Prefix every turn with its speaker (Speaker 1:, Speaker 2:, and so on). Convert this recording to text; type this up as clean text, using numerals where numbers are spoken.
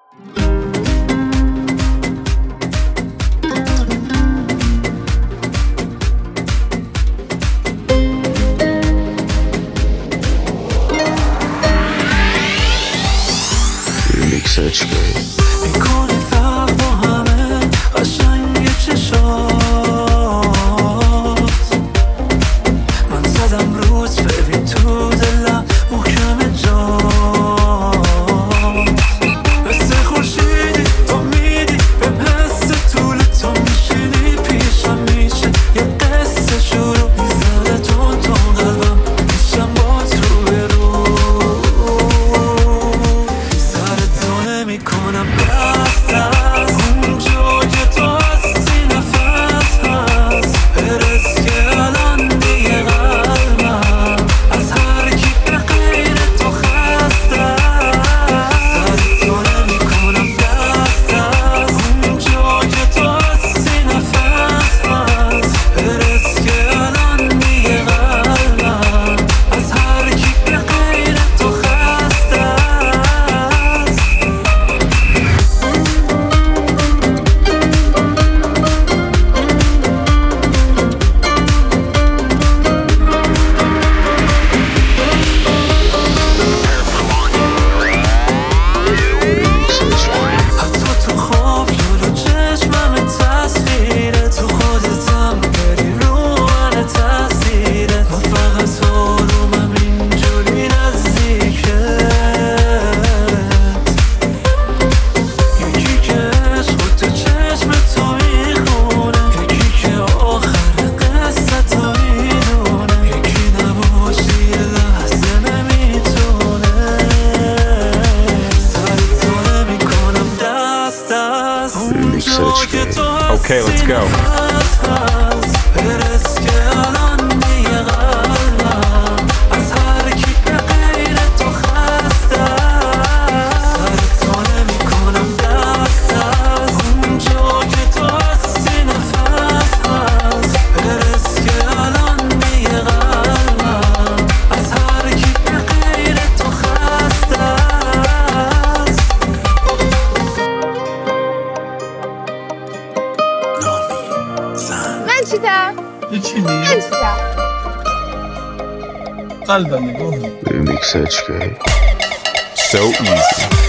Speaker 1: میکنی فرق با همه قشنگ چشات. من زدم روز ببین تو دلم محکم جات. مثل خورشیدی تو میدی بهم حس طول تو میشینی پیشم میشه یه قصه شروع میزنه تون تون قلبم میشم بات رو میکنم دست از اونجا که تو هستی نفس هست برس که الان دیگه قلبم از هر کی به غیر تو خسته سر تو نمیکنم دست از اونجا که تو هستی نفس هست برس که الان دیگه قلبم از هر کی به غیر تو خسته.
Speaker 2: Okay, let's go.
Speaker 3: قلبم نگاه
Speaker 2: So easy.